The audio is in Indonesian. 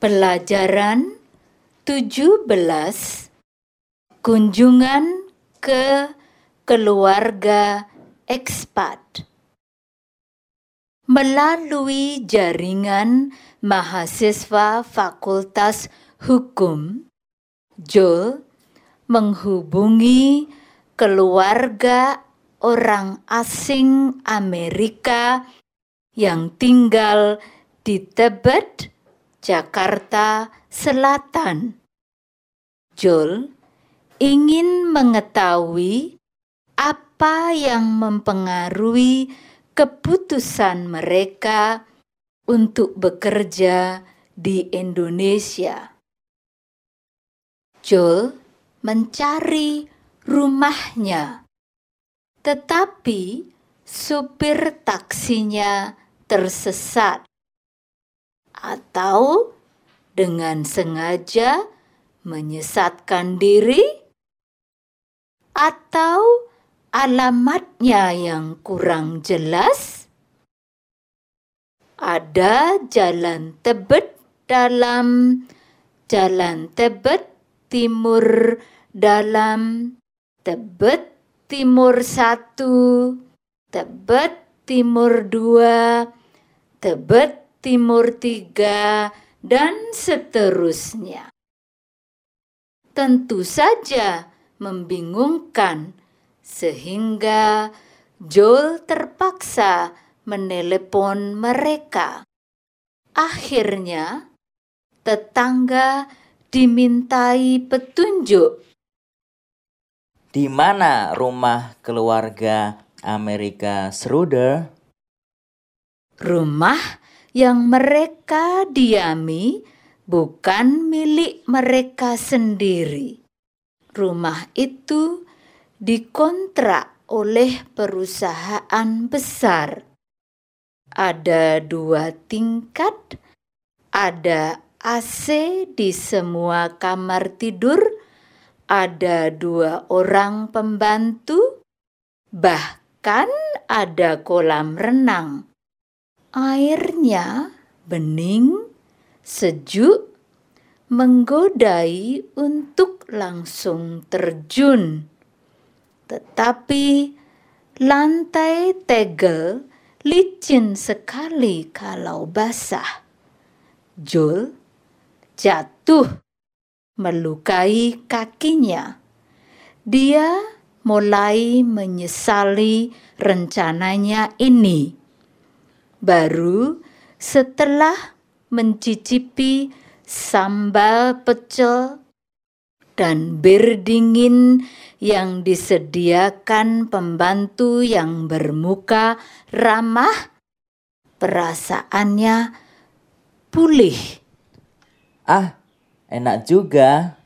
Pelajaran 17. Kunjungan ke keluarga ekspat. Melalui jaringan mahasiswa Fakultas Hukum, Joel menghubungi keluarga orang asing Amerika yang tinggal di Tebet, Jakarta Selatan. Joel ingin mengetahui apa yang mempengaruhi keputusan mereka untuk bekerja di Indonesia. Joel mencari rumahnya, tetapi supir taksinya tersesat atau dengan sengaja menyesatkan diri, atau alamatnya yang kurang jelas. Ada jalan Tebet dalam, jalan Tebet Timur dalam, Tebet Timur 1, Tebet Timur 2, Tebet Timur 3, dan seterusnya. Tentu saja membingungkan, sehingga Joel terpaksa menelepon mereka. Akhirnya, tetangga dimintai petunjuk. Di mana rumah keluarga Amerika Schroeder? Rumah yang mereka diami bukan milik mereka sendiri. Rumah itu dikontrak oleh perusahaan besar. Ada 2 tingkat, ada AC di semua kamar tidur, ada 2 orang pembantu, bahkan ada kolam renang. Airnya bening, sejuk, menggodai untuk langsung terjun. Tetapi lantai tegel licin sekali kalau basah. Joel jatuh, melukai kakinya. Dia mulai menyesali rencananya ini. Baru setelah mencicipi sambal pecel dan bir dingin yang disediakan pembantu yang bermuka ramah, perasaannya pulih. Ah, enak juga.